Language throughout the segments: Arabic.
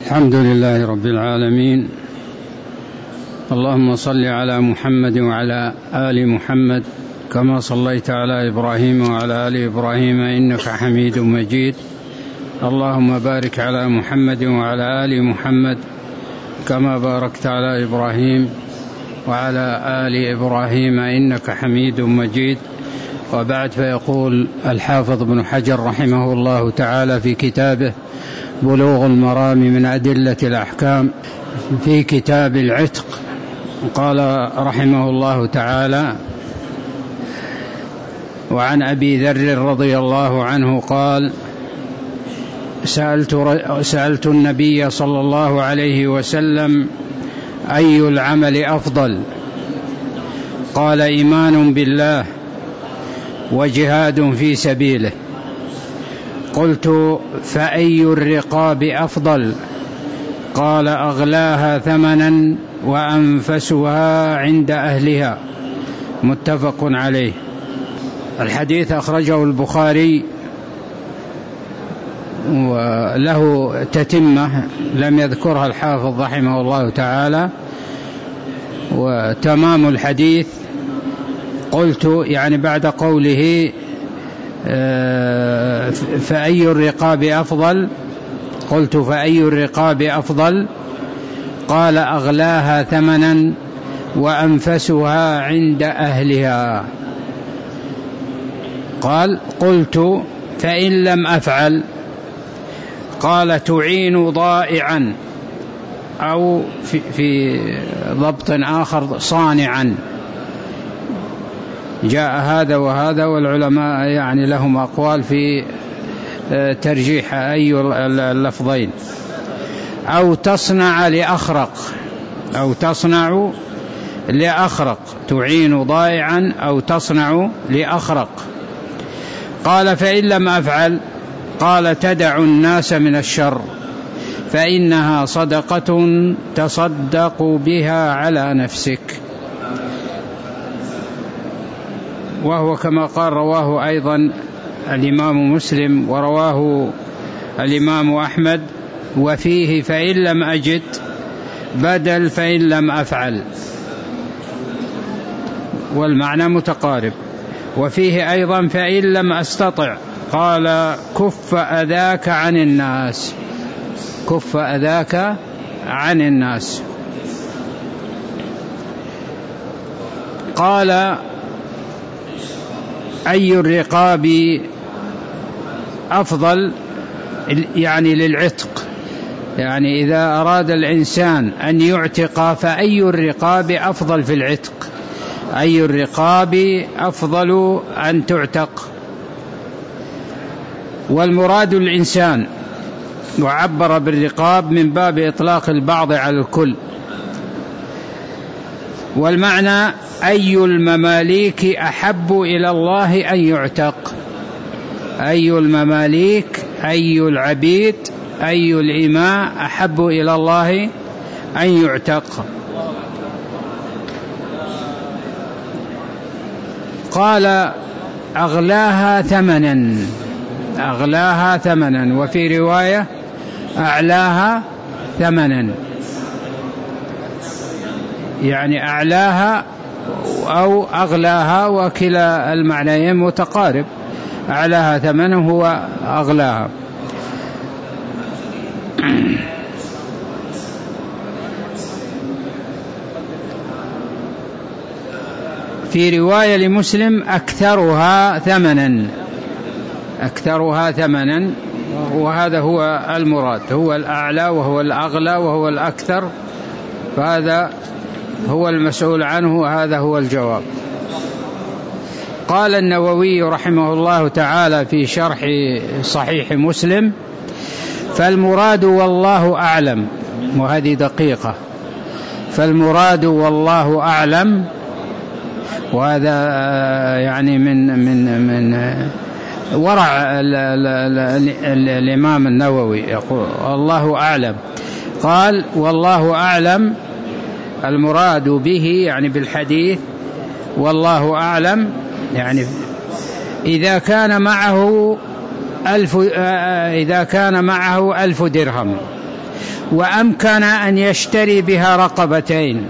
الحمد لله رب العالمين، اللهم صل على محمد وعلى آل محمد كما صليت على إبراهيم وعلى آل إبراهيم إنك حميد مجيد. اللهم بارك على محمد وعلى آل محمد كما باركت على إبراهيم وعلى آل إبراهيم إنك حميد مجيد. وبعد، فيقول الحافظ ابن حجر رحمه الله تعالى في كتابه بلوغ المرام من أدلة الأحكام في كتاب العتق، قال رحمه الله تعالى: وعن أبي ذر رضي الله عنه قال: سألت النبي صلى الله عليه وسلم أي العمل أفضل؟ قال: إيمان بالله وجهاد في سبيله. قلت: فأي الرقاب أفضل؟ قال: أغلاها ثمنا وأنفسها عند أهلها. متفق عليه. الحديث أخرجه البخاري وله تتمة لم يذكرها الحافظ رحمه الله تعالى، وتمام الحديث قلت يعني بعد قوله فأي الرقاب أفضل، قلت: فأي الرقاب أفضل؟ قال: أغلاها ثمنا وأنفسها عند أهلها. قال: قلت: فإن لم أفعل؟ قال: تعين ضائعا، أو في ضبط آخر صانعا. جاء هذا وهذا، والعلماء يعني لهم أقوال في ترجيح أي اللفظين. أو تصنع لأخرق، أو تصنع لأخرق، تعين ضائعا أو تصنع لأخرق. قال: فإن لم أفعل؟ قال: تدع الناس من الشر فإنها صدقة تصدق بها على نفسك. وهو كما قال رواه أيضا الإمام مسلم ورواه الإمام أحمد، وفيه فإن لم أجد بدل فإن لم أفعل، والمعنى متقارب. وفيه أيضا فإن لم أستطع قال: كف أذاك عن الناس، كف أذاك عن الناس. قال: أي الرقاب أفضل؟ يعني للعتق، يعني إذا أراد الإنسان أن يعتق فأي الرقاب أفضل في العتق؟ أي الرقاب أفضل أن تعتق؟ والمراد الإنسان، وعبر بالرقاب من باب إطلاق البعض على الكل. والمعنى: أي المماليك أحب إلى الله أن يعتق؟ أي المماليك، أي العبيد، أي الإماء أحب إلى الله أن يعتق؟ قال: أغلاها ثمنا، أغلاها ثمنا، وفي رواية أعلاها ثمنا، يعني أعلاها أو أغلاها، وكلا المعنيين متقارب. أعلاها ثمنا هو أغلاها. في رواية لمسلم أكثرها ثمنا، أكثرها ثمنا، وهذا هو المراد، هو الأعلى وهو الأغلى وهو الأكثر، فهذا هو المسؤول عنه وهذا هو الجواب. قال النووي رحمه الله تعالى في شرح صحيح مسلم: فالمراد والله أعلم، وهذه دقيقة، فالمراد والله أعلم، وهذا يعني من ورع الإمام النووي، يقول الله أعلم. قال: والله أعلم، المراد به يعني بالحديث والله أعلم، يعني إذا كان معه 1000 درهم وأمكن أن يشتري بها رقبتين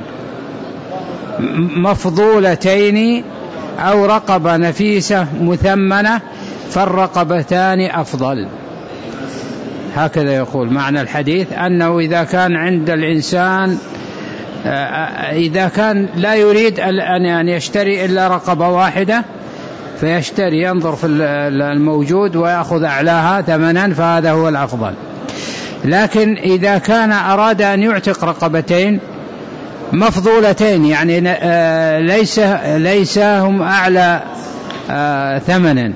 مفضولتين أو رقبة نفيسة مثمنة فالرقبتان أفضل. هكذا يقول معنى الحديث، أنه إذا كان عند الإنسان إذا كان لا يريد أن يشتري إلا رقبة واحدة فيشتري، ينظر في الموجود ويأخذ أعلاها ثمنا، فهذا هو الأفضل. لكن إذا كان أراد أن يعتق رقبتين مفضولتين، يعني ليس هم أعلى ثمنا،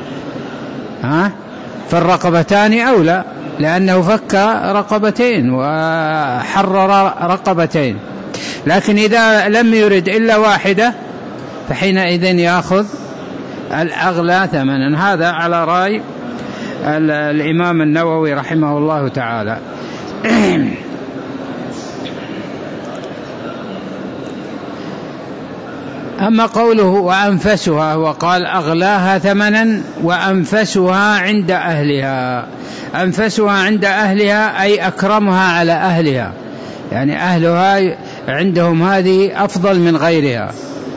فالرقبتان أولى، لأنه فك رقبتين وحرر رقبتين. لكن إذا لم يرد إلا واحدة فحينئذ يأخذ الأغلى ثمنا. هذا على رأي الإمام النووي رحمه الله تعالى. أما قوله وأنفسها، وقال أغلاها ثمنا وأنفسها عند أهلها. أنفسها عند أهلها أي أكرمها على أهلها، يعني أهلها عندهم هذه أفضل من غيرها،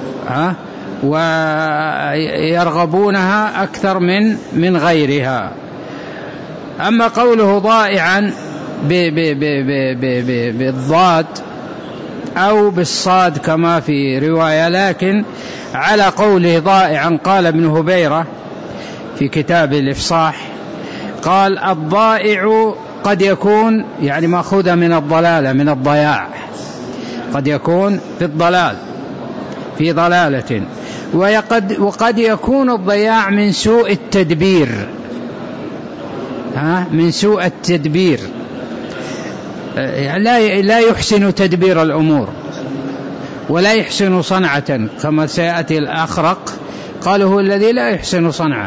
ويرغبونها أكثر من غيرها. أما قوله ضائعا بالضاد أو بالصاد كما في رواية، لكن على قوله ضائعا قال ابن هبيرة في كتاب الإفصاح، قال الضائع قد يكون يعني مأخوذة من الضلالة، من الضياع، قد يكون في الضلال، في ضلالة، وقد يكون الضياع من سوء التدبير، من سوء التدبير، لا يحسن تدبير الأمور ولا يحسن صنعة، كما سيأتي الأخرق قال هو الذي لا يحسن صنعة،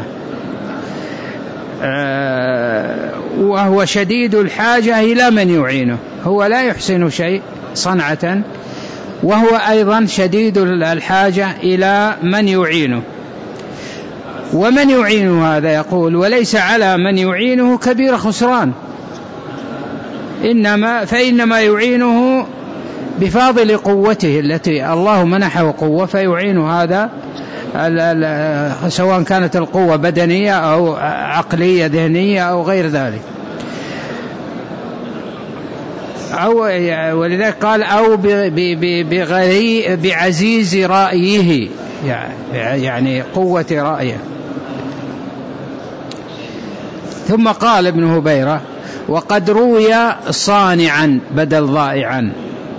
وهو شديد الحاجة إلى من يعينه. هو لا يحسن شيء صنعة، وهو أيضا شديد الحاجة إلى من يعينه. ومن يعينه هذا يقول وليس على من يعينه كبير خسران، فإنما يعينه بفاضل قوته التي الله منحه قوة، فيعين هذا سواء كانت القوة بدنية أو عقلية ذهنية أو غير ذلك. ولذلك قال أو بعزيز رأيه، يعني قوة رأيه. ثم قال ابن هبيرة وقد روي صانعا بدل ضائعا،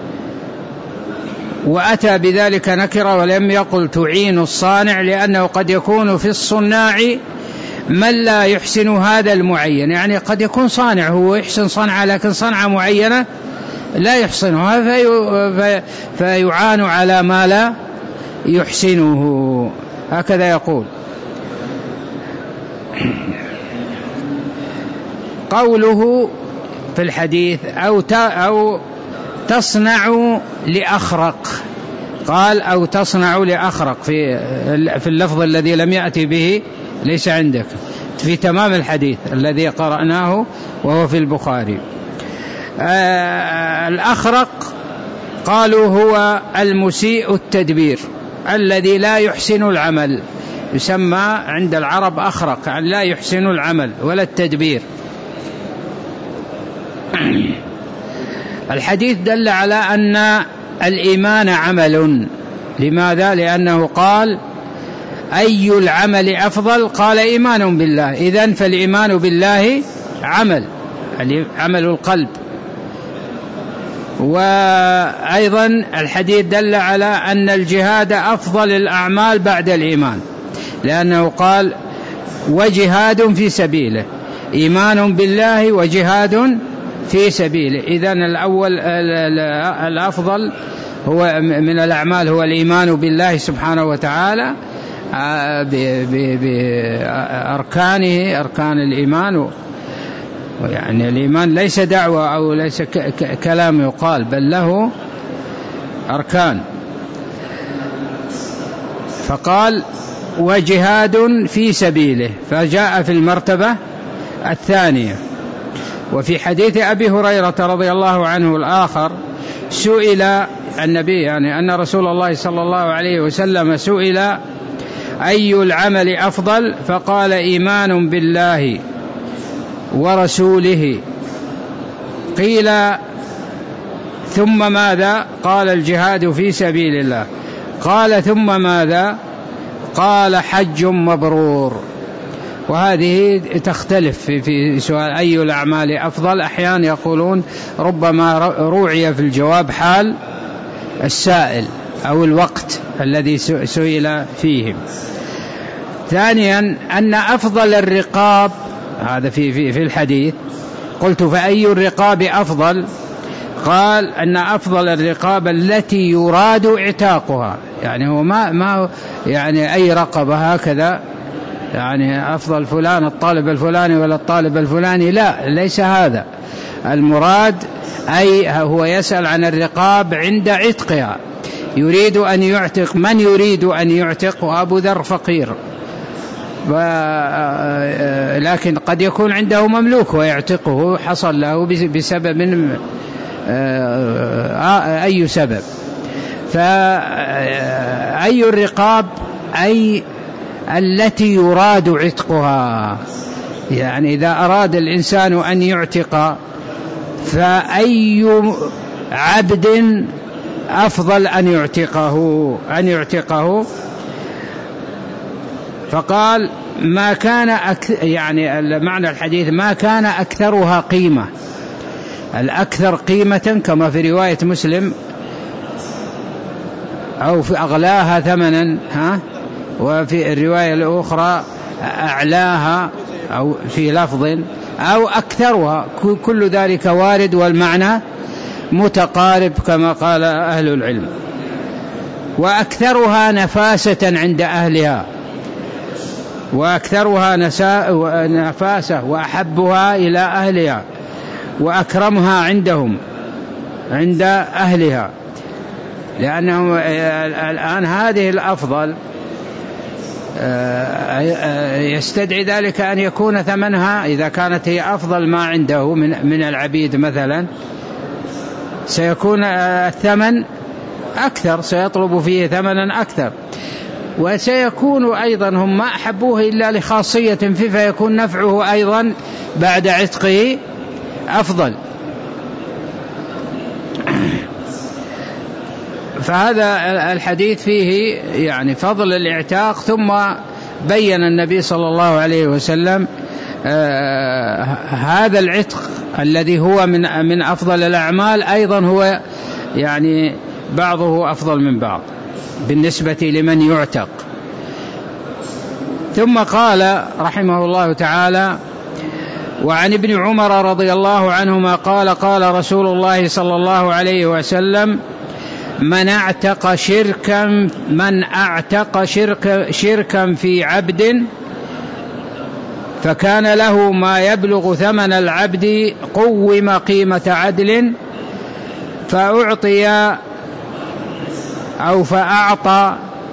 وأتى بذلك نكرة ولم يقل تعين الصانع، لأنه قد يكون في الصناع من لا يحسن هذا المعين، يعني قد يكون صانع هو يحسن صنعة لكن صنعة معينة لا يحسنها فيعان على ما لا يحسنه. هكذا يقول. قوله في الحديث أو تصنع لأخرق، قال أو تصنع لأخرق في اللفظ الذي لم يأتي به، ليس عندك في تمام الحديث الذي قرأناه وهو في البخاري. الأخرق قالوا هو المسيء التدبير الذي لا يحسن العمل، يسمى عند العرب أخرق، يعني لا يحسن العمل ولا التدبير. الحديث دل على أن الإيمان عمل. لماذا؟ لأنه قال أي العمل أفضل؟ قال إيمان بالله. إذن فالإيمان بالله عمل القلب. وأيضا الحديث دل على أن الجهاد أفضل الأعمال بعد الإيمان، لأنه قال وجهاد في سبيله، إيمان بالله وجهاد في سبيله. إذن الأفضل هو من الأعمال هو الإيمان بالله سبحانه وتعالى بأركانه، أركان الإيمان. يعني الإيمان ليس دعوة أو ليس كلام يقال، بل له أركان. فقال وجهاد في سبيله، فجاء في المرتبة الثانية. وفي حديث أبي هريرة رضي الله عنه الآخر سئل النبي، يعني أن رسول الله صلى الله عليه وسلم سئل أي العمل أفضل؟ فقال إيمان بالله ورسوله. قيل ثم ماذا؟ قال الجهاد في سبيل الله. قال ثم ماذا؟ قال حج مبرور. وهذه تختلف في سؤال أي الأعمال أفضل. أحيانا يقولون ربما روعي في الجواب حال السائل أو الوقت الذي سئل فيهم. ثانيا أن أفضل الرقاب، هذا في الحديث، قلت فأي الرقاب أفضل؟ قال أن أفضل الرقاب التي يراد اعتاقها، يعني هو ما يعني أي رقبة هكذا، يعني أفضل فلان الطالب الفلاني ولا الطالب الفلاني، لا، ليس هذا المراد. أي هو يسأل عن الرقاب عند عتقها، يريد أن يعتق من يريد أن يعتق، وأبو ذر فقير، لكن قد يكون عنده مملوك ويعتقه، حصل له بسبب أي سبب. فأي الرقاب أي التي يراد عتقها، يعني إذا أراد الإنسان أن يعتق فأي عبد أفضل أن يعتقه. فقال ما كان يعني معنى الحديث ما كان أكثرها قيمة، الأكثر قيمة كما في رواية مسلم، أو في أغلاها ثمنا، وفي الرواية الأخرى أعلاها، أو في لفظ أو أكثرها، كل ذلك وارد والمعنى متقارب كما قال أهل العلم. وأكثرها نفاسة عند أهلها، وأكثرها نفاسة وأحبها إلى أهلها، وأكرمها عندهم عند أهلها، لأنه الآن هذه الأفضل يستدعي ذلك أن يكون ثمنها، إذا كانت هي أفضل ما عنده من العبيد مثلا، سيكون الثمن أكثر، سيطلب فيه ثمنا أكثر، وسيكون أيضا هم ما أحبوه إلا لخاصية فيه، فيكون نفعه أيضا بعد عتقه أفضل. فهذا الحديث فيه يعني فضل الاعتاق، ثم بين النبي صلى الله عليه وسلم هذا العتق الذي هو من أفضل الأعمال أيضا هو يعني بعضه أفضل من بعض بالنسبة لمن يعتق. ثم قال رحمه الله تعالى: وعن ابن عمر رضي الله عنهما قال: قال رسول الله صلى الله عليه وسلم: من اعتق شركا في عبد فكان له ما يبلغ ثمن العبد قوم قيمة عدل، فأعطى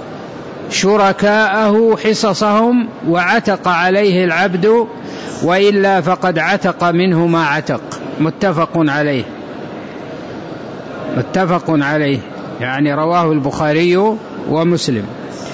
شركاءه حصصهم وعتق عليه العبد، وإلا فقد عتق منه ما عتق. متفق عليه، يعني رواه البخاري ومسلم.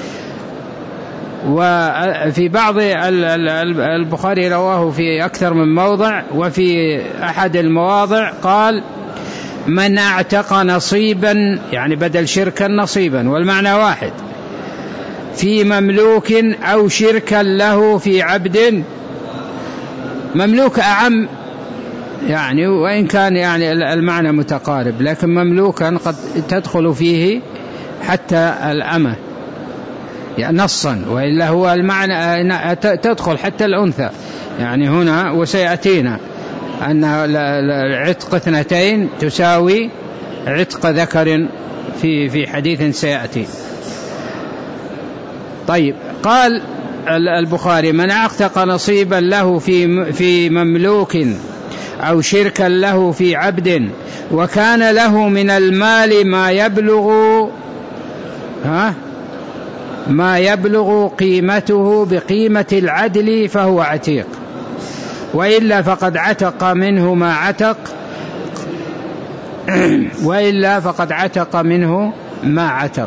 وفي بعض البخاري رواه في أكثر من موضع، وفي أحد المواضع قال: من اعتق نصيبا، يعني بدل شركا نصيبا، والمعنى واحد، في مملوك أو شركا له في عبد. مملوك أعم يعني، وإن كان يعني المعنى متقارب، لكن مملوكا قد تدخل فيه حتى الأمة يعني نصا، وإلا هو المعنى تدخل حتى الأنثى يعني هنا، وسيأتينا أن عتق اثنتين تساوي عتق ذكر في حديث سيأتي. طيب، قال البخاري: من اعتق نصيبا له في مملوك أو شركا له في عبد، وكان له من المال ما يبلغ قيمته بقيمة العدل، فهو عتيق. وإلا فقد عتق منه ما عتق، وإلا فقد عتق منه ما عتق.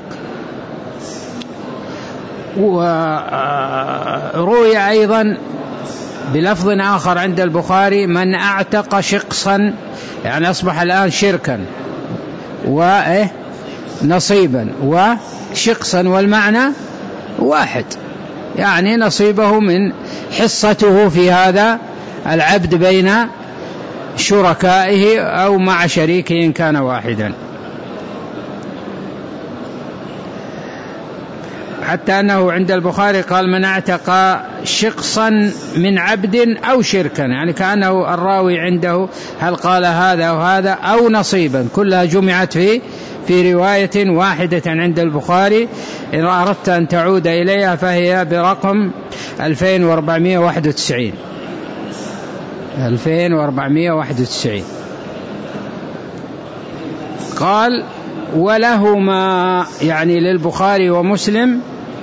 وروي أيضا بلفظ آخر عند البخاري: من أعتق شقصا، يعني أصبح الآن شركا ونصيبا وشقصا، والمعنى واحد، يعني نصيبه من حصته في هذا العبد بين شركائه أو مع شريكه إن كان واحدا. حتى أنه عند البخاري قال: من اعتق شقصا من عبد أو شركا، يعني كأنه الراوي عنده هل قال هذا أو هذا أو نصيبا، كلها جمعت في رواية واحدة عند البخاري. إن أردت أن تعود إليها فهي برقم 2491. 2491. قال: ولهما، يعني للبخاري ومسلم،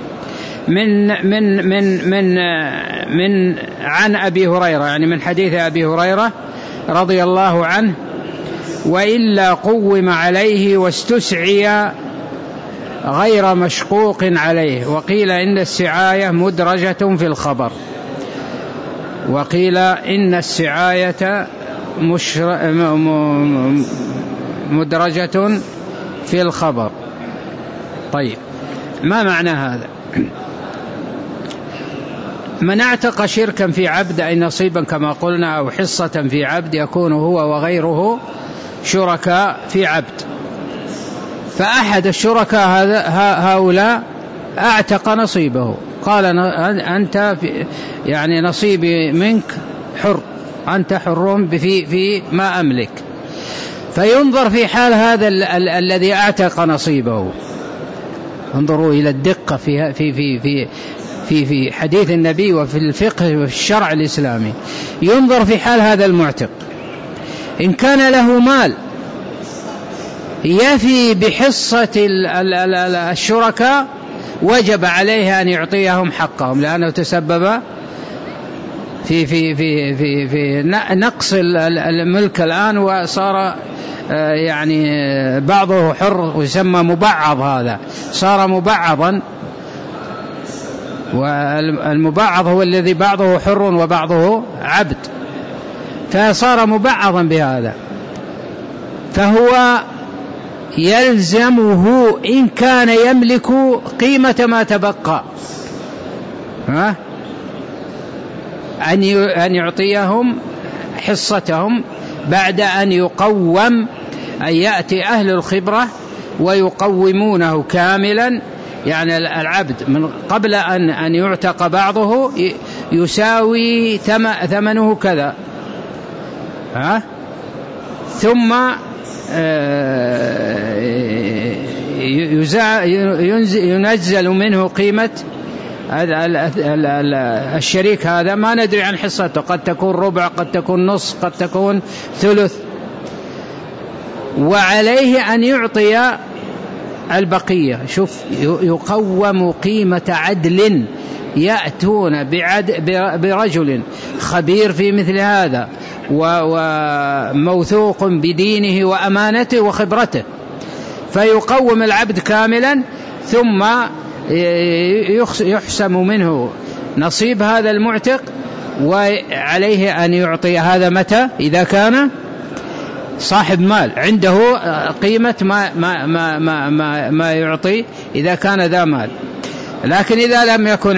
من عن أبي هريرة، يعني من حديث أبي هريرة رضي الله عنه: وإلا قوم عليه واستسعي غير مشقوق عليه. وقيل إن السعاية مدرجة في الخبر، وقيل إن السعاية مدرجة في الخبر. طيب، ما معنى هذا؟ من اعتق شركا في عبد، أي نصيبا كما قلنا، أو حصة في عبد، يكون هو وغيره شركاء في عبد، فأحد الشركاء هؤلاء اعتق نصيبه، قال: أنت يعني نصيبي منك حر، أنت حر في ما أملك. فينظر في حال هذا الذي اعتق نصيبه. انظروا إلى الدقة في حديث النبي وفي الفقه وفي الشرع الإسلامي. ينظر في حال هذا المعتق، إن كان له مال يفي بحصة الشركاء وجب عليه أن يعطيهم حقهم، لأنه تسبب في نقص الملك الآن، وصار يعني بعضه حر، ويسمى مبعض، هذا صار مبعضا، والمبعض هو الذي بعضه حر وبعضه عبد، فصار مبعضا بهذا. فهو يلزمه إن كان يملك قيمة ما تبقى أن يعطيهم حصتهم بعد أن يقوم، أن يأتي أهل الخبرة ويقومونه كاملا، يعني العبد من قبل أن يعتق بعضه يساوي ثمنه كذا، ثم ينزل منه قيمة الشريك هذا، ما ندري عن حصته، قد تكون ربع، قد تكون نصف، قد تكون ثلث، وعليه أن يعطي البقية. شوف، يقوم قيمة عدل، يأتون برجل خبير في مثل هذا وموثوق بدينه وأمانته وخبرته، فيقوم العبد كاملا، ثم يحسم منه نصيب هذا المعتق، وعليه أن يعطي هذا متى؟ إذا كان صاحب مال عنده قيمة ما يعطي، إذا كان ذا مال. لكن إذا لم يكن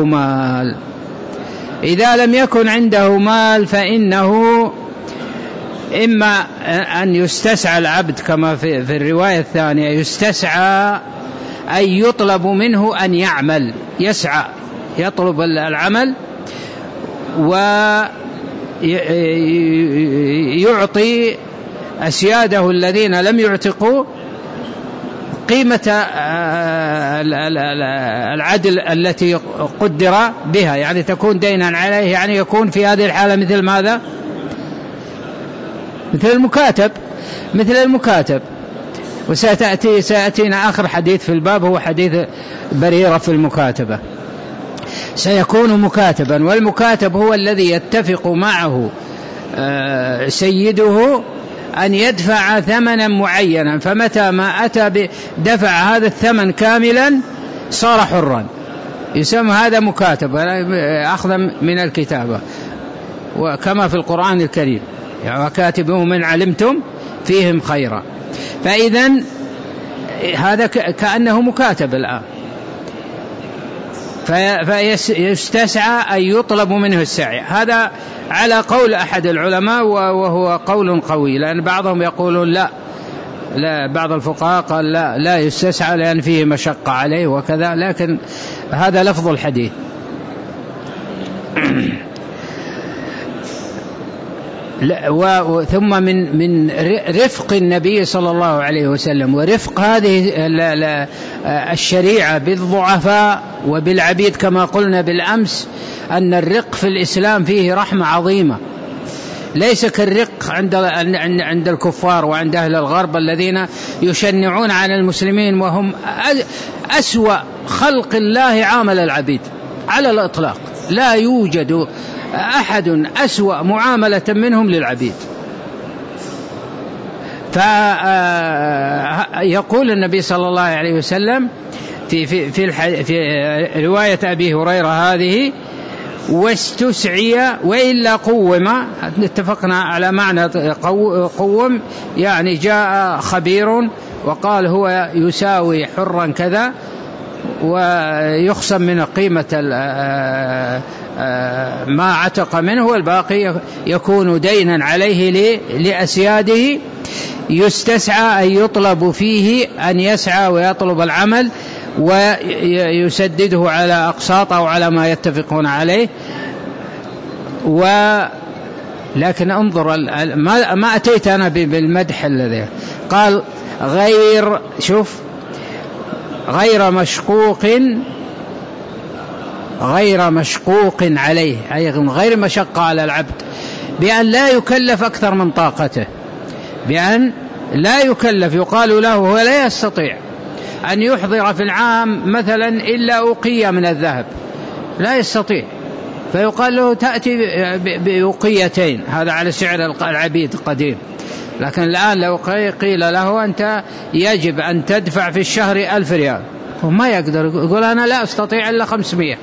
عنده مال فإنه إما أن يستسعى العبد، كما في الرواية الثانية يستسعى، أي يطلب منه أن يعمل، يسعى يطلب العمل، ويعطي أسياده الذين لم يعتقوا قيمة العدل التي قدر بها، يعني تكون دينا عليه، يعني يكون في هذه الحالة مثل ماذا؟ مثل المكاتب. وسيأتينا آخر حديث في الباب هو حديث بريرة في المكاتبة. سيكون مكاتبا، والمكاتب هو الذي يتفق معه سيده أن يدفع ثمنا معينا، فمتى ما أتى بدفع هذا الثمن كاملا صار حرا، يسمى هذا مكاتب، أخذا من الكتابة، وكما في القرآن الكريم وكاتبوه من علمتم فيهم خيرا. فإذن هذا كأنه مكاتب الآن، فيستسعى أن يطلب منه السعي. هذا على قول أحد العلماء وهو قول قوي، لأن بعضهم يقولون لا، بعض الفقهاء قال لا يستسعى لأن فيه مشقة عليه وكذا، لكن هذا لفظ الحديث. ثم من رفق النبي صلى الله عليه وسلم ورفق هذه الشريعة بالضعفاء وبالعبيد، كما قلنا بالأمس أن الرق في الإسلام فيه رحمة عظيمة، ليس كالرق عند الكفار وعند أهل الغرب الذين يشنعون على المسلمين، وهم أسوأ خلق الله عامل العبيد على الإطلاق، لا يوجد أحد أسوأ معاملة منهم للعبيد. فيقول النبي صلى الله عليه وسلم في رواية أبي هريرة هذه: واستسعي وإلا قوم. اتفقنا على معنى قوم، يعني جاء خبير وقال هو يساوي حرا كذا، ويخصم من قيمة ما عتق منه، والباقي يكون دينا عليه لأسياده. يستسعى أن يطلب فيه أن يسعى ويطلب العمل ويسدده على أقساط أو على ما يتفقون عليه. لكن انظر، ما أتيت أنا بالمدح الذي قال غير مشقوق عليه، أي غير مشقة على العبد، بأن لا يكلف أكثر من طاقته، بأن لا يكلف. يقال له هو لا يستطيع أن يحضر في العام مثلا إلا أوقية من الذهب، لا يستطيع، فيقال له تأتي بأوقيتين، هذا على سعر العبيد قديم. لكن الآن لو قيل له أنت يجب أن تدفع في الشهر 1000 ريال، وما يقدر، يقول أنا لا أستطيع إلا 500.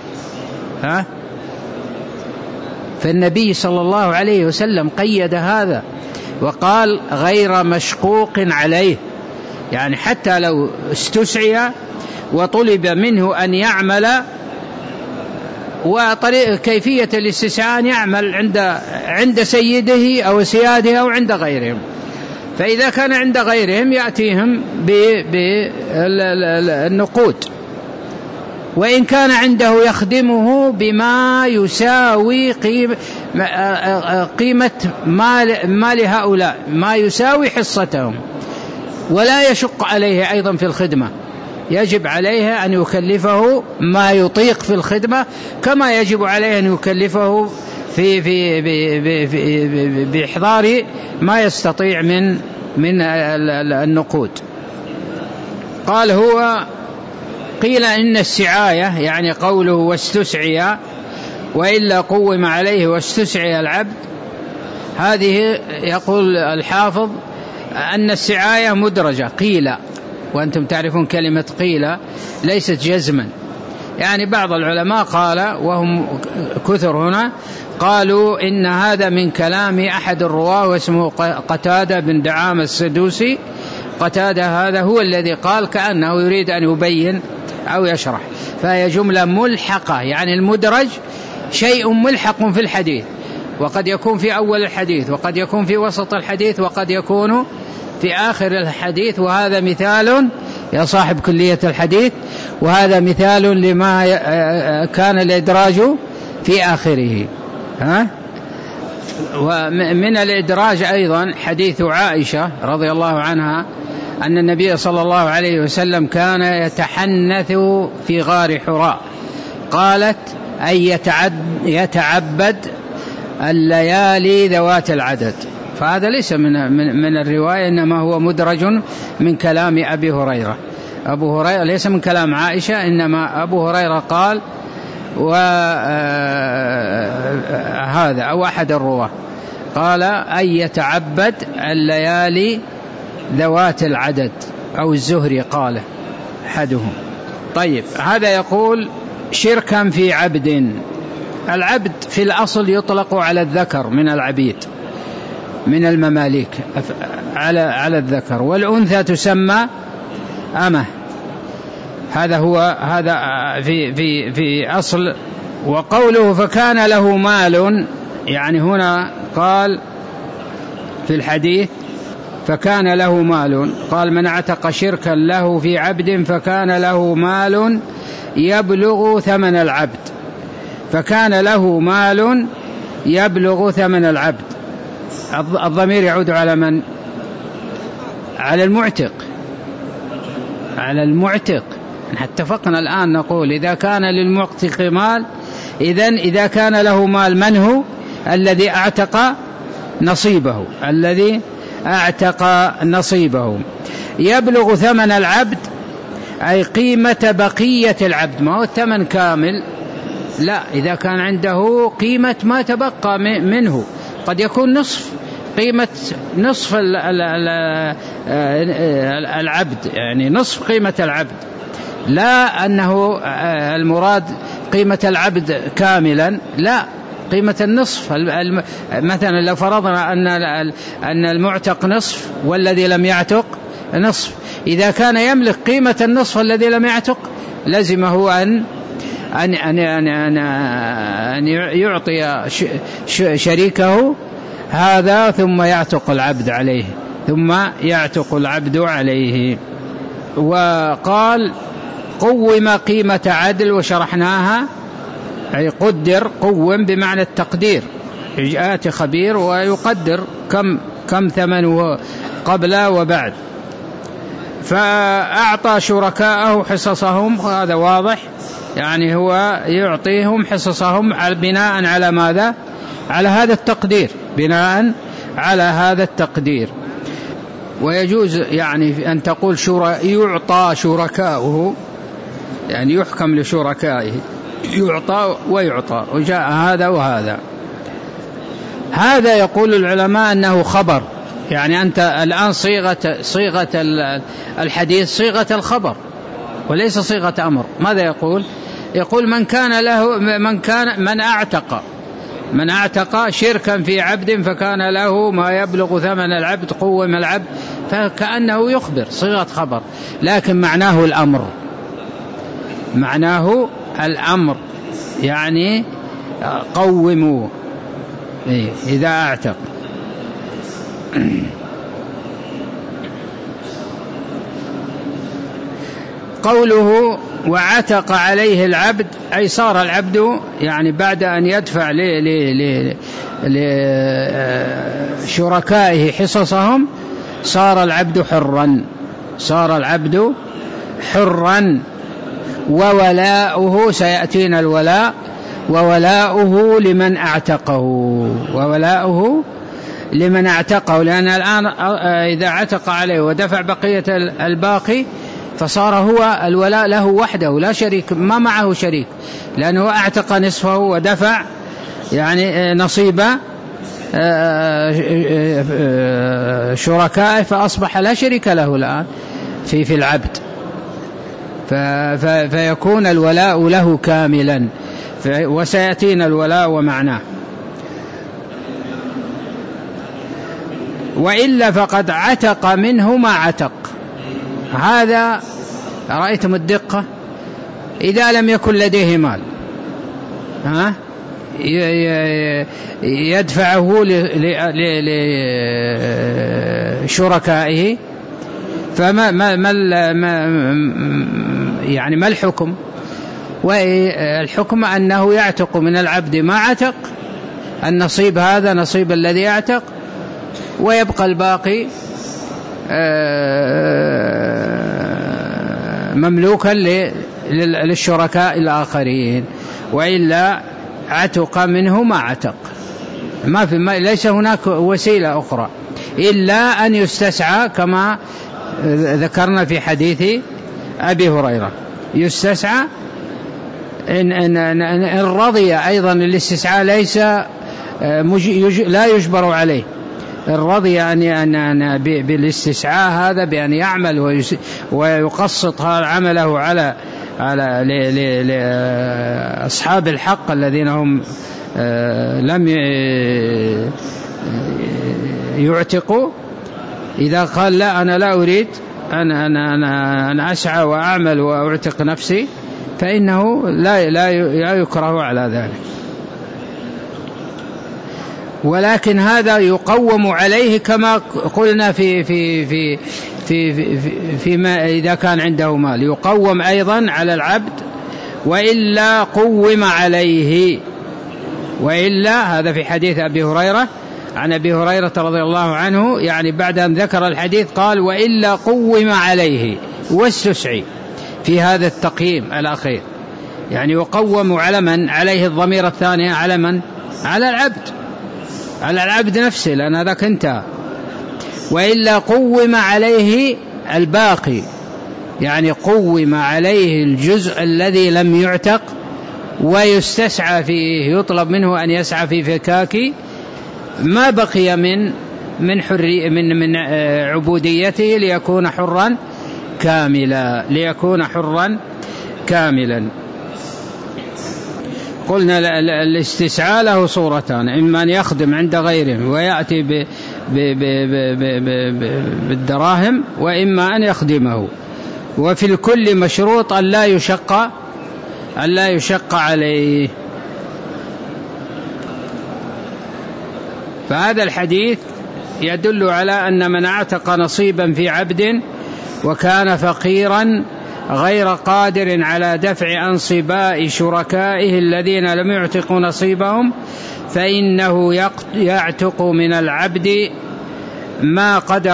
فالنبي صلى الله عليه وسلم قيد هذا وقال غير مشقوق عليه، يعني حتى لو استسعي وطلب منه أن يعمل، وطريق كيفية الاستسعاء أن يعمل عند سيده أو سياده أو عند غيرهم. فإذا كان عند غيرهم يأتيهم بالنقود، وإن كان عنده يخدمه بما يساوي قيمة مال هؤلاء، ما يساوي حصتهم، ولا يشق عليه أيضا في الخدمة، يجب عليه أن يكلفه ما يطيق في الخدمة، كما يجب عليه أن يكلفه في بإحضار ما يستطيع من النقود. قال هو قيل إن السعاية يعني قوله واستسعي وإلا قوم عليه واستسعي العبد، هذه يقول الحافظ أن السعاية مدرجة، قيل، وأنتم تعرفون كلمة قيل ليست جزما، يعني بعض العلماء قال، وهم كثر هنا، قالوا إن هذا من كلام أحد الرواة واسمه قتادة بن دعامة السدوسي. قتادة هذا هو الذي قال، كأنه يريد أن يبين أو يشرح، فهي جملة ملحقة، يعني المدرج شيء ملحق في الحديث، وقد يكون في أول الحديث، وقد يكون في وسط الحديث، وقد يكون في آخر الحديث. وهذا مثال يا صاحب كلية الحديث، وهذا مثال لما كان الإدراج في آخره. ومن الإدراج أيضا حديث عائشة رضي الله عنها أن النبي صلى الله عليه وسلم كان يتحنث في غار حراء، قالت أي يتعبد الليالي ذوات العدد. فهذا ليس من الرواية، إنما هو مدرج من كلام أبي هريرة. أبو هريرة ليس من كلام عائشة، إنما أبو هريرة قال وهذا أو أحد الرواه قال أن يتعبد الليالي ذوات العدد، أو الزهري قال أحدهم. طيب، هذا يقول شركا في عبد. العبد في الأصل يطلق على الذكر من العبيد من المماليك على الذكر، والأنثى تسمى أمه. هذا في أصل. وقوله فكان له مال، يعني هنا قال في الحديث فكان له مال، قال من اعتق شركا له في عبد فكان له مال يبلغ ثمن العبد. فكان له مال يبلغ ثمن العبد. الضمير يعود على من؟ على المعتق. على المعتق. اتفقنا الآن نقول إذا كان للمعتق مال، إذا كان له مال من هو؟ الذي اعتق نصيبه، الذي اعتق نصيبه. يبلغ ثمن العبد أي قيمة بقية العبد، ما هو الثمن كامل، لا، إذا كان عنده قيمة ما تبقى منه، قد يكون نصف قيمة، نصف العبد، يعني نصف قيمة العبد، لا أنه المراد قيمة العبد كاملا، لا، قيمة النصف. مثلا لو فرضنا أن المعتق نصف والذي لم يعتق نصف، إذا كان يملك قيمة النصف الذي لم يعتق لزمه أن يعطي شريكه هذا ثم يعتق العبد عليه. وقال قوم قيمة عدل، وشرحناها، أي قدر، قوم بمعنى التقدير، يأتي خبير ويقدر كم ثمنه قبل وبعد. فأعطى شركاءه حصصهم، هذا واضح، يعني هو يعطيهم حصصهم بناء على ماذا؟ على هذا التقدير، بناء على هذا التقدير. ويجوز يعني أن تقول يعطى شركاؤه، يعني يحكم لشركائه، يعطى ويعطى، وجاء هذا وهذا. هذا يقول العلماء أنه خبر، يعني أنت الآن صيغة الحديث صيغة الخبر وليس صيغة أمر. ماذا يقول؟ يقول من أعتق شركا في عبد فكان له ما يبلغ ثمن العبد قوم العبد، فكأنه يخبر صيغة خبر، لكن معناه الأمر، يعني قوموا إذا أعتق. قوله وعتق عليه العبد، أي صار العبد، يعني بعد أن يدفع لشركائه حصصهم صار العبد حرا. وولاؤه، سيأتينا الولاء، وولاؤه لمن اعتقه، لأن الآن إذا عتق عليه ودفع بقية الباقي فصار هو الولاء له وحده لا شريك، ما معه شريك، لأنه اعتق نصفه ودفع يعني نصيب شركائه، فأصبح لا شريك له الآن في العبد، فيكون الولاء له كاملا، وسيأتينا الولاء ومعناه. وإلا فقد عتق منه ما عتق. هذا رأيتم الدقة؟ إذا لم يكن لديه مال يدفعه لشركائه، يعني ما الحكم؟ والحكم أنه يعتق من العبد ما عتق، النصيب هذا نصيب الذي يعتق، ويبقى الباقي مملوكا للشركاء الآخرين. وإلا عتق منه ما عتق، ليس هناك وسيلة أخرى إلا أن يستسعى، كما ذكرنا في حديث أبي هريرة، يستسعى إن رضي أيضا الاستسعاء ليس لا يجبر عليه. الرضي أن بالاستسعاء هذا بأن يعمل ويقسط عمله على أصحاب الحق الذين هم لم يعتقوا. إذا قال لا أنا لا أريد أن أسعى وأعمل وأعتق نفسي فإنه لا يكره على ذلك، ولكن هذا يقوم عليه كما قلنا فيما إذا كان عنده مال يقوم أيضا على العبد، وإلا قوم عليه. وإلا هذا في حديث أبي هريرة عن أبي هريرة رضي الله عنه، يعني بعد أن ذكر الحديث قال وإلا قوم عليه، واستسعي في هذا التقييم الأخير، يعني يقوم على من؟ عليه الضمير الثاني على من؟ على العبد، على العبد نفسه، لأن هذاك انتهى. وإلا قوم عليه الباقي، يعني قوم عليه الجزء الذي لم يعتق ويستسعى فيه، يطلب منه أن يسعى في فكاك ما بقي من عبوديته ليكون حرا كاملا. قلنا الاستسعاء له صورتان: إما أن يخدم عند غيره ويأتي بالدراهم، وإما أن يخدمه. وفي الكل مشروط أن لا يشق عليه. فهذا الحديث يدل على أن من اعتق نصيبا في عبد وكان فقيرا غير قادر على دفع أنصباء شركائه الذين لم يعتقوا نصيبهم، فإنه يعتق من العبد ما قدر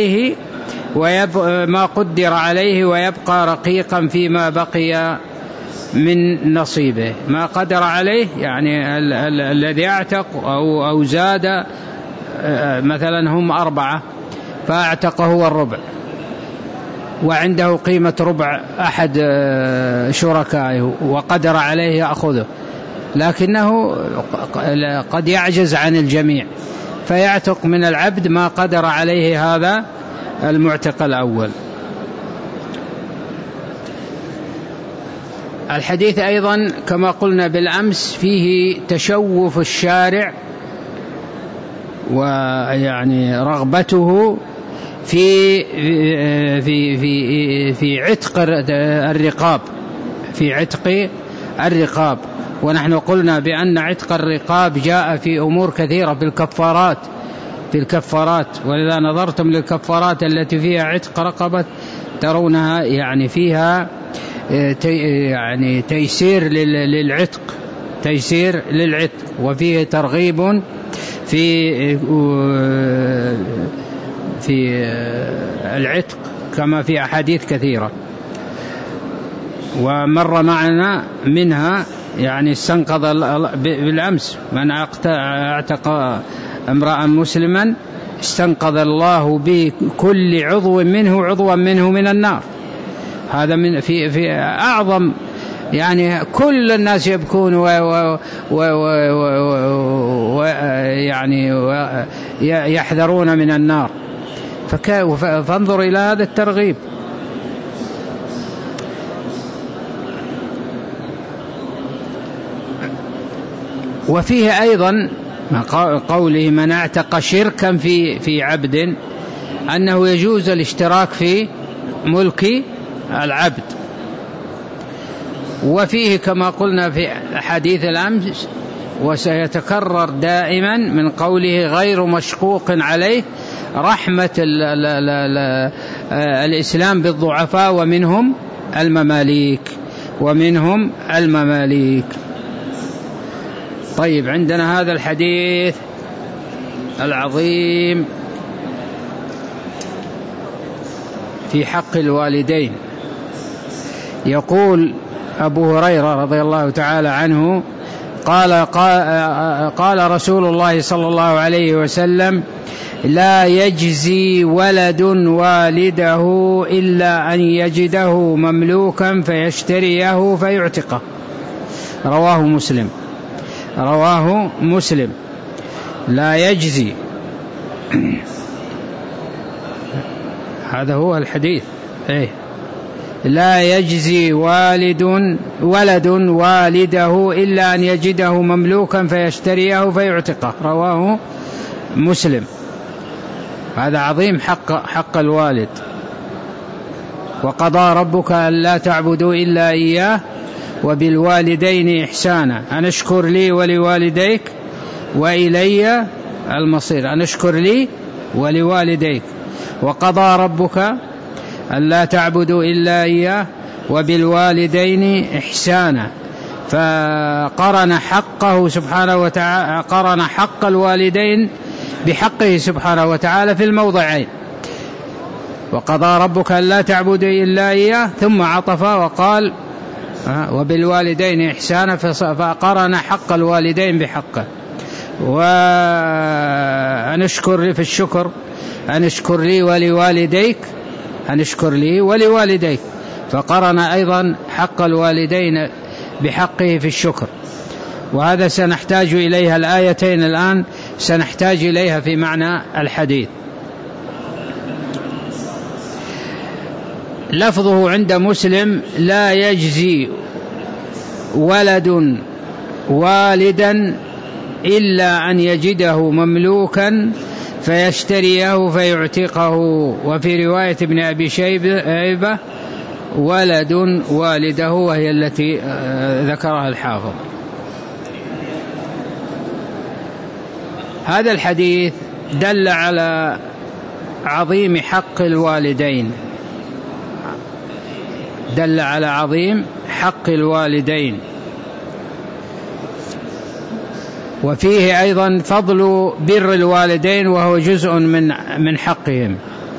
عليه ويبقى رقيقا فيما بقي من نصيبه. ما قدر عليه يعني الذي اعتق أو زاد، مثلا هم 4 فاعتق هو الربع وعنده قيمة ربع أحد شركائه وقدر عليه يأخذه، لكنه قد يعجز عن الجميع، فيعتق من العبد ما قدر عليه هذا المعتق الأول. الحديث أيضا كما قلنا بالأمس فيه تشوف الشارع ويعني رغبته في عتق الرقاب، ونحن قلنا بأن عتق الرقاب جاء في أمور كثيرة في الكفارات، ولذا نظرتم للكفارات التي فيها عتق رقبة ترونها يعني فيها يعني تيسير للعتق، وفيه ترغيب في العتق كما في أحاديث كثيرة. ومر معنا منها يعني استنقذ بالأمس من اعتق امرأ مسلما استنقذ الله بكل عضوا منه من النار. هذا من في أعظم، يعني كل الناس يبكون يعني يحذرون من النار، فانظر إلى هذا الترغيب. وفيه أيضا قوله من اعتق شركا في عبد أنه يجوز الاشتراك في ملك العبد. وفيه كما قلنا في حديث الأمس وسيتكرر دائما من قوله غير مشقوق عليه رحمة الإسلام بالضعفاء ومنهم المماليك. طيب، عندنا هذا الحديث العظيم في حق الوالدين. يقول أبو هريرة رضي الله تعالى عنه قال رسول الله صلى الله عليه وسلم لا يجزي ولد والده إلا أن يجده مملوكا فيشتريه فيعتقه. رواه مسلم. لا يجزي، هذا هو الحديث. لا يجزي ولد والده إلا أن يجده مملوكا فيشتريه فيعتقه، رواه مسلم. هذا عظيم حق الوالد. وقضى ربك ألا تعبدوا إلا إياه وبالوالدين إحسانا أن اشكر لي ولوالديك وإلي المصير. أن اشكر لي ولوالديك. وقضى ربك ألا تعبدوا إلا إياه وبالوالدين إحسانا، فقرن حقه سبحانه وتعالى، قرن حق الوالدين بحقه سبحانه وتعالى في الموضعين. وقضى ربك ألا تعبدوا إلا إياه، ثم عطف وقال وبالوالدين إحسانا، فقرن حق الوالدين بحقه. وأن اشكر لي في الشكر، أن اشكر لي ولوالديك، أن اشكر لي ولوالديك، فقرن أيضا حق الوالدين بحقه في الشكر. وهذا سنحتاج إليها، الآيتين الآن سنحتاج إليها في معنى الحديث. لفظه عند مسلم: لا يجزي ولد والدا إلا أن يجده مملوكا فيشتريه فيعتقه. وفي رواية ابن أبي شيبة: ولد والده، وهي التي ذكرها الحافظ. هذا الحديث دل على عظيم حق الوالدين، دل على عظيم حق الوالدين، وفيه أيضا فضل بر الوالدين، وهو جزء من حقهم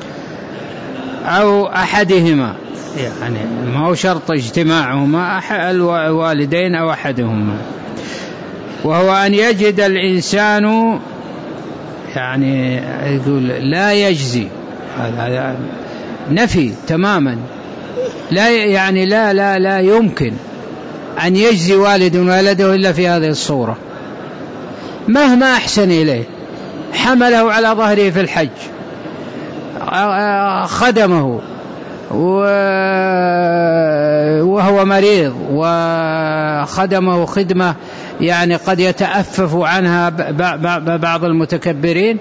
أو أحدهما، يعني ما هو شرط اجتماعهما، الوالدين أو أحدهما. وهو أن يجد الإنسان، يعني يقول لا يجزي، هذا نفي تماما، لا يعني لا يمكن أن يجزي والد ولده إلا في هذه الصورة. مهما أحسن إليه، حمله على ظهره في الحج، خدمه وهو مريض، وخدمه خدمة يعني قد يتأفف عنها بعض المتكبرين،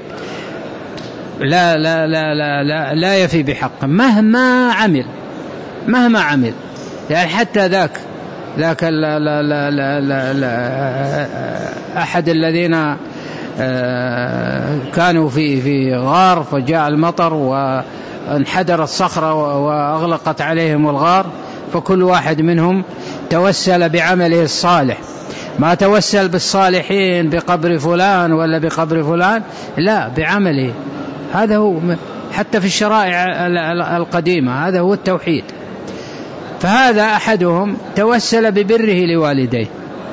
لا يفي بحقه مهما عمل. يعني حتى ذاك أحد الذين كانوا في غار، فجاء المطر وانحدر الصخرة وأغلقت عليهم الغار، فكل واحد منهم توسل بعمله الصالح، ما توسل بالصالحين بقبر فلان ولا بقبر فلان، لا، بعمله. هذا هو حتى في الشرائع القديمة، هذا هو التوحيد. فهذا أحدهم توسل ببره لوالديه،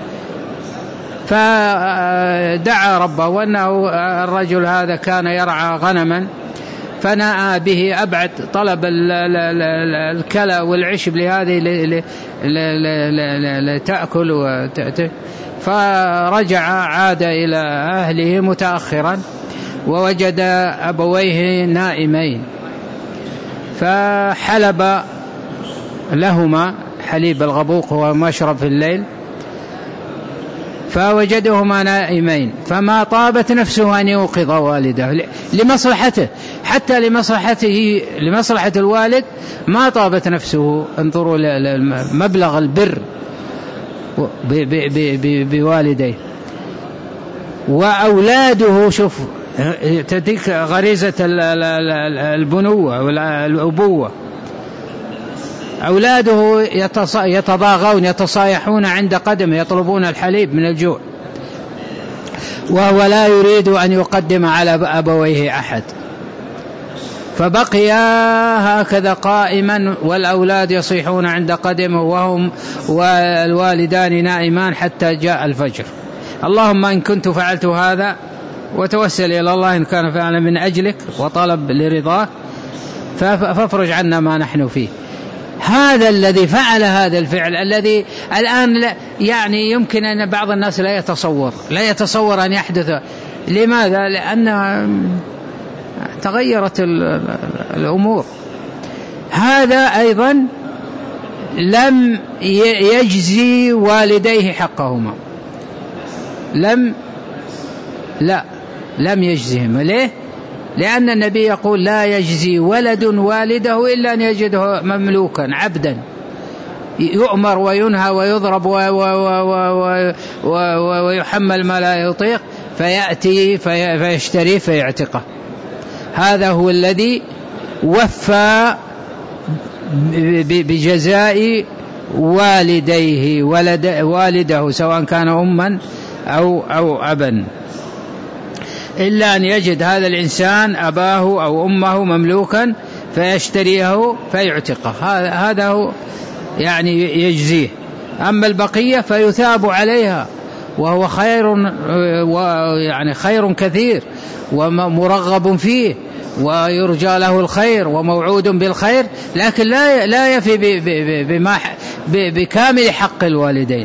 فدعا ربه، وأنه الرجل هذا كان يرعى غنما، فنأى به أبعد، طلب الكلى والعشب لهذه لتأكل فرجع، عاد إلى أهله متأخرا، ووجد أبويه نائمين، فحلب لهما حليب الغبوق هو مشرب في الليل، فوجدهما نائمين، فما طابت نفسه أن يوقظ والده لمصلحته، حتى لمصلحة الوالد ما طابت نفسه. انظروا مبلغ البر بوالديه. وأولاده، شوف تديك غريزة البنوة والأبوة، أولاده يتضاغون يتصايحون عند قدمه، يطلبون الحليب من الجوع، وهو لا يريد أن يقدم على أبويه أحد، فبقي هكذا قائما، والأولاد يصيحون عند قدمه وهم والوالدان نائمان حتى جاء الفجر. اللهم إن كنت فعلت هذا، وتوسل إلى الله إن كان فعلا من أجلك وطلب لرضاه، فافرج عنا ما نحن فيه. هذا الذي فعل هذا الفعل الذي الآن يعني يمكن أن بعض الناس لا يتصور أن يحدث. لماذا؟ لأن تغيرت الأمور. هذا أيضا لم يجزي والديه حقهما، لم يجزيهما. ليه؟ لأن النبي يقول لا يجزي ولد والده إلا أن يجده مملوكا عبدا يؤمر وينهى ويضرب ويحمل ما لا يطيق، فيأتي فيشتريه فيعتقه. هذا هو الذي وفى بجزاء والديه والده سواء كان أما أو أبا، إلا أن يجد هذا الإنسان أباه أو أمه مملوكا فيشتريه فيعتقه. هذا هو يعني يجزيه. أما البقية فيثاب عليها، وهو خير كثير ومرغب فيه ويرجى له الخير وموعود بالخير، لكن لا يفي بكامل حق الوالدين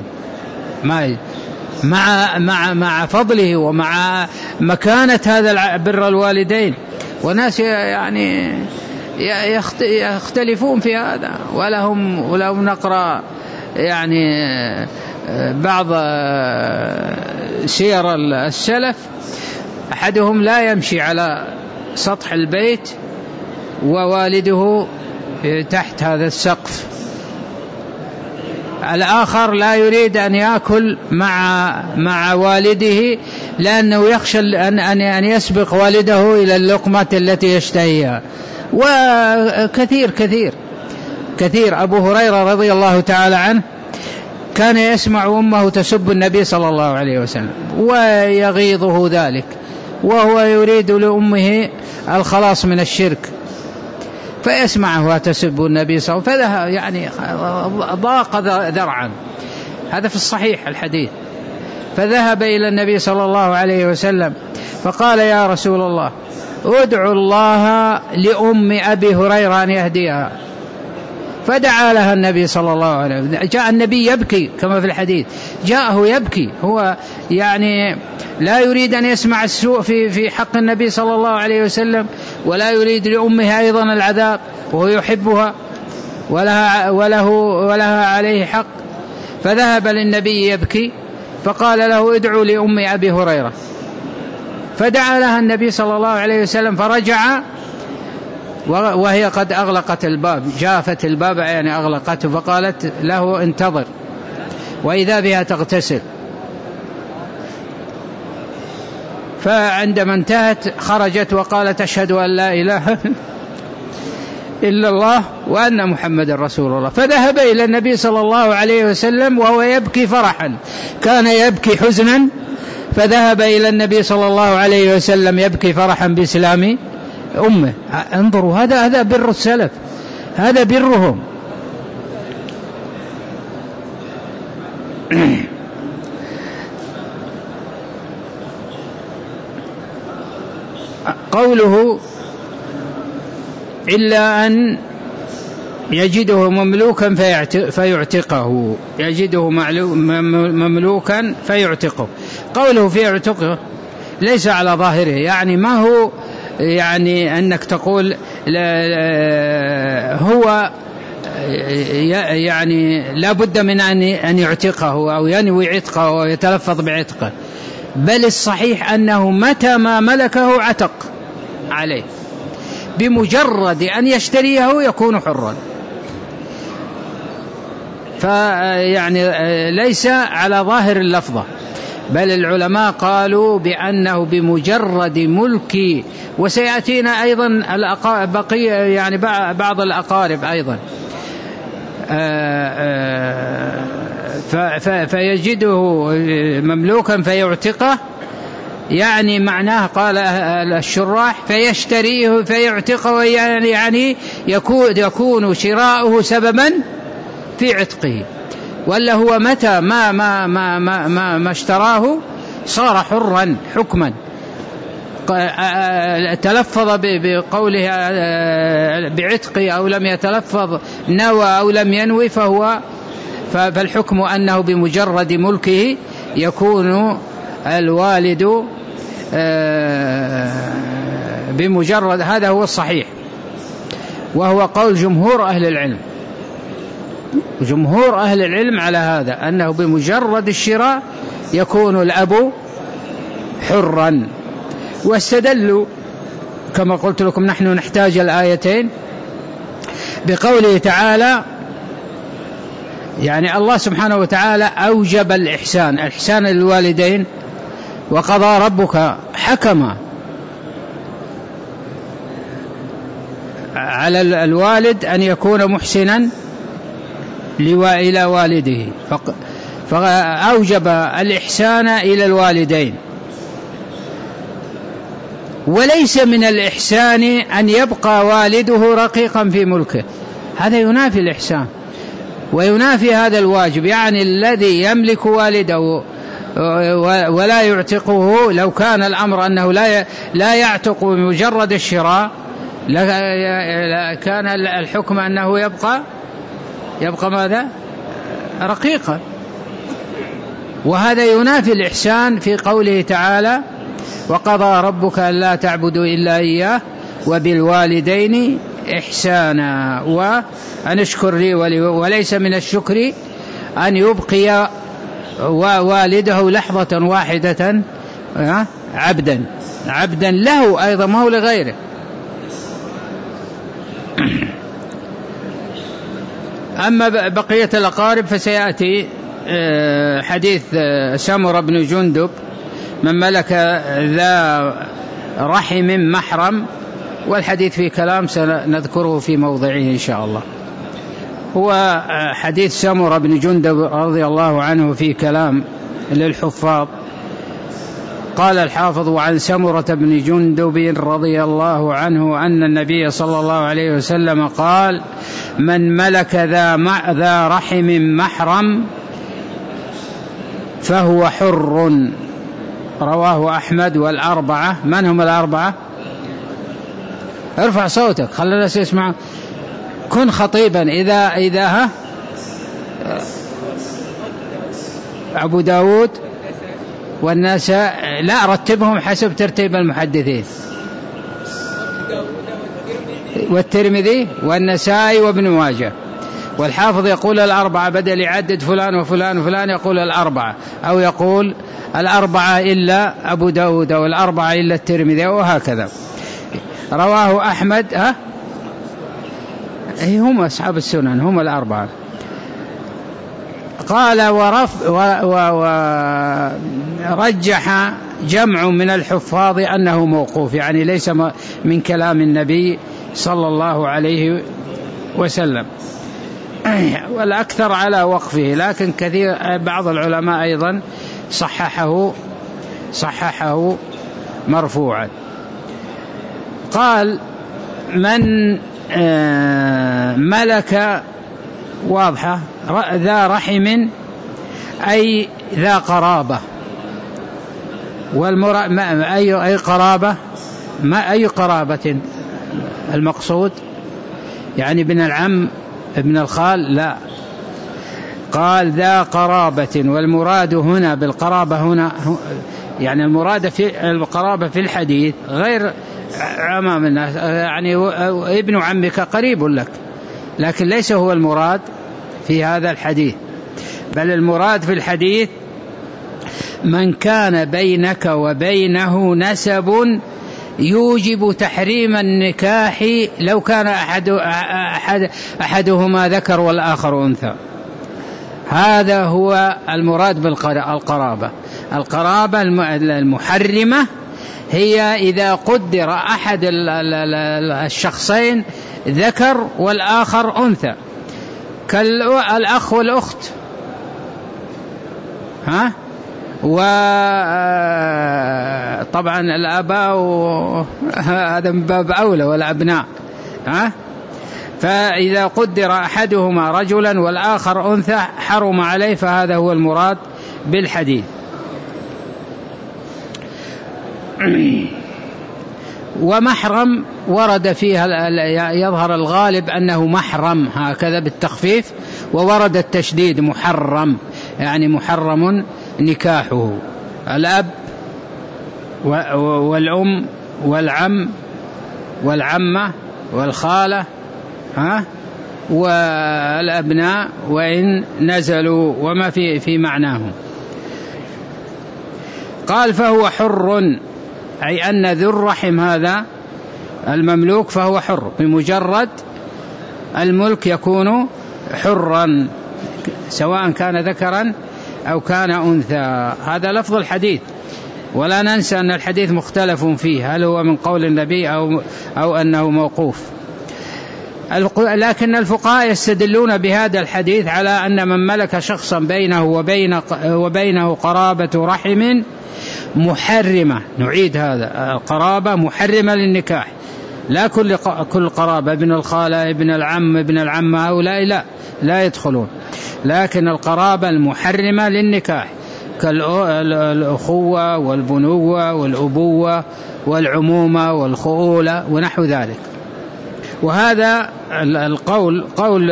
مع فضله ومع مكانة هذا بر الوالدين. وناس يعني يختلفون في هذا، ولهم نقرأ يعني بعض سير السلف، أحدهم لا يمشي على سطح البيت ووالده تحت هذا السقف، الآخر لا يريد أن يأكل مع والده لأنه يخشى أن يسبق والده إلى اللقمة التي يشتهيها. وكثير كثير كثير. أبو هريرة رضي الله تعالى عنه كان يسمع أمه تسب النبي صلى الله عليه وسلم ويغيظه ذلك، وهو يريد لأمه الخلاص من الشرك، فيسمعها تسب النبي صلى الله عليه وسلم، فذهب يعني ضاق ذرعا. هذا في الصحيح الحديث. فذهب إلى النبي صلى الله عليه وسلم فقال يا رسول الله ادعو الله لأم أبي هريرة أن يهديها. فدعا لها النبي صلى الله عليه وسلم. جاء النبي يبكي كما في الحديث، جاءه يبكي، هو يعني لا يريد أن يسمع السوء في حق النبي صلى الله عليه وسلم، ولا يريد لأمه أيضا العذاب، وهو يحبها ولها عليه حق. فذهب للنبي يبكي فقال له ادعوا لأم أبي هريرة. فدعا لها النبي صلى الله عليه وسلم، فرجع وهي قد أغلقت الباب، جافت الباب يعني أغلقته، فقالت له انتظر، وإذا بها تغتسل. فعندما انتهت خرجت وقالت أشهد أن لا إله إلا الله وأن محمد رسول الله. فذهب إلى النبي صلى الله عليه وسلم وهو يبكي فرحا، كان يبكي حزنا، فذهب إلى النبي صلى الله عليه وسلم يبكي فرحا بإسلام أمه. انظروا، هذا بر السلف، هذا برهم. قوله إلا أن يجده مملوكا فيعتقه، يجده مملوكا فيعتقه. قوله فيعتقه ليس على ظاهره، يعني ما هو يعني أنك تقول هو يعني لا بد من أن يعتقه أو ينوي عتقه ويتلفظ بعتقه، بل الصحيح أنه متى ما ملكه عتق عليه، بمجرد أن يشتريه يكون حرا. فيعني ليس على ظاهر اللفظة، بل العلماء قالوا بأنه بمجرد ملك. وسيأتينا أيضا بقية يعني بعض الأقارب أيضا، فيجده مملوكا فيعتقه، يعني معناه قال الشراح فيشتريه فيعتقه، يعني يكون شراؤه سببا في عتقه، ولا هو متى ما اشتراه صار حرا حكما. تلفظ بقوله بعتقه أو لم يتلفظ، نوى أو لم ينوي، فالحكم أنه بمجرد ملكه يكون الوالد بمجرد، هذا هو الصحيح، وهو قول جمهور أهل العلم. جمهور أهل العلم على هذا، أنه بمجرد الشراء يكون الأب حرا. واستدلوا كما قلت لكم نحن نحتاج الآيتين بقوله تعالى، يعني الله سبحانه وتعالى أوجب الإحسان للوالدين، وقضى ربك حكما على الوالد أن يكون محسنا إلى والده، فأوجب الإحسان إلى الوالدين. وليس من الإحسان أن يبقى والده رقيقا في ملكه، هذا ينافي الإحسان وينافي هذا الواجب. يعني الذي يملك والده ولا يعتقه، لو كان الأمر أنه لا يعتق بمجرد الشراء كان الحكم أنه يبقى ماذا؟ رقيقا. وهذا ينافي الإحسان في قوله تعالى وقضى ربك ألا تعبدوا إلا إياه وبالوالدين إحسانا وأن اشكر لي وليس من الشكر أن يبقي والده لحظة واحدة عبدا له أيضا، ما هو لغيره. أما بقية الأقارب فسيأتي حديث سمرة بن جندب من ملك ذا رحم محرم، والحديث فيه كلام سنذكره في موضعه إن شاء الله. هو حديث سمرة بن جندب رضي الله عنه فيه كلام للحفاظ. قال الحافظ وعن سمرة بن جندب رضي الله عنه أن النبي صلى الله عليه وسلم قال من ملك ذا رحم محرم فهو حر. رواه أحمد والأربعة. من هم الأربعة؟ ارفع صوتك خلي الناس يسمع، كن خطيبا. إذا أبو داود والناس لا رتبهم حسب ترتيب المحدثين، والترمذي والنسائي وابن ماجه. والحافظ يقول الأربعة، بدل يعدد فلان وفلان وفلان يقول الأربعة، أو يقول الأربعة إلا أبو داود والأربعة إلا الترمذي وهكذا. رواه أحمد هم أصحاب السنن هم الأربعة. قال ورجح جمع من الحفاظ أنه موقوف، يعني ليس من كلام النبي صلى الله عليه وسلم، والأكثر على وقفه، لكن كثير بعض العلماء أيضا صححه مرفوعا. قال من ملك واضحة ذا رحم أي ذا قرابة، أي قرابة، ما أي قرابة المقصود؟ يعني ابن العم ابن الخال؟ لا، قال ذا قرابة، والمراد هنا بالقرابة هنا يعني المراد في القرابة في الحديث غير عمام الناس، يعني ابن عمك قريب لك، لكن ليس هو المراد في هذا الحديث، بل المراد في الحديث من كان بينك وبينه نسب يوجب تحريم النكاح لو كان أحدهما ذكر والآخر أنثى. هذا هو المراد بالقرابة. القرابة المحرمة هي إذا قدر أحد الشخصين ذكر والآخر أنثى، كالأخ والأخت، وطبعا الآباء هذا من باب أولى والأبناء، فإذا قدر أحدهما رجلا والآخر أنثى حرم عليه، فهذا هو المراد بالحديث. ومحرم ورد فيها يظهر الغالب أنه محرم هكذا بالتخفيف، وورد التشديد محرم، يعني محرم نكاحه. الأب والأم والعم والعمة والخالة والأبناء وإن نزلوا وما في معناهم. قال فهو حر، أي أن ذو الرحم هذا المملوك فهو حر، بمجرد الملك يكون حرا سواء كان ذكرا أو كان أنثى. هذا لفظ الحديث، ولا ننسى أن الحديث مختلف فيه، هل هو من قول النبي أو أنه موقوف. لكن الفقهاء يستدلون بهذا الحديث على أن من ملك شخصا بينه وبينه قرابة رحم محرمة، نعيد هذا، القرابة محرمة للنكاح، لا كل قرابة، ابن الخالة ابن العم ابن العمة هؤلاء لا يدخلون، لكن القرابة المحرمة للنكاح كالأخوة والبنوة والأبوة والعمومة والخؤولة ونحو ذلك. وهذا القول قول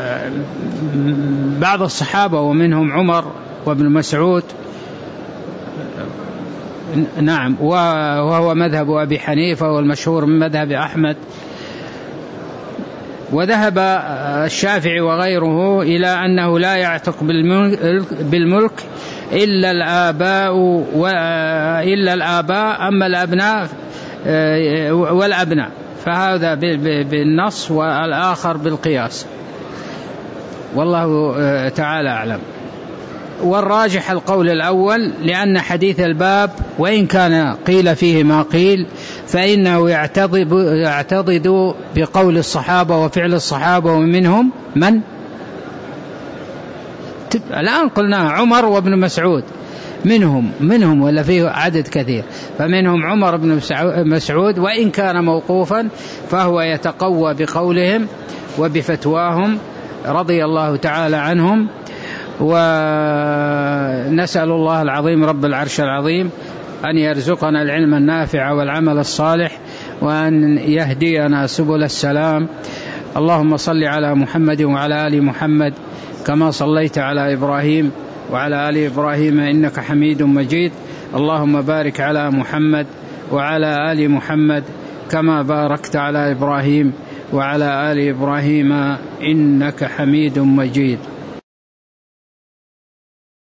بعض الصحابة ومنهم عمر وابن مسعود، نعم، وهو مذهب أبي حنيفة والمشهور من مذهب أحمد. وذهب الشافعي وغيره إلى أنه لا يعتق بالملك إلا الآباء، أما الأبناء والأبناء فهذا بالنص والآخر بالقياس، والله تعالى أعلم. والراجح القول الأول، لأن حديث الباب وإن كان قيل فيه ما قيل فإنه يعتضد بقول الصحابة وفعل الصحابة، ومنهم من الآن قلنا عمر وابن مسعود، منهم ولا فيه عدد كثير، فمنهم عمر بن مسعود وإن كان موقوفا فهو يتقوى بقولهم وبفتواهم رضي الله تعالى عنهم. ونسأل الله العظيم رب العرش العظيم أن يرزقنا العلم النافع والعمل الصالح، وأن يهدينا سبل السلام. اللهم صل على محمد وعلى آل محمد كما صليت على إبراهيم وعلى آل إبراهيم إنك حميد مجيد. اللهم بارك على محمد وعلى آل محمد كما باركت على إبراهيم وعلى آل إبراهيم إنك حميد مجيد.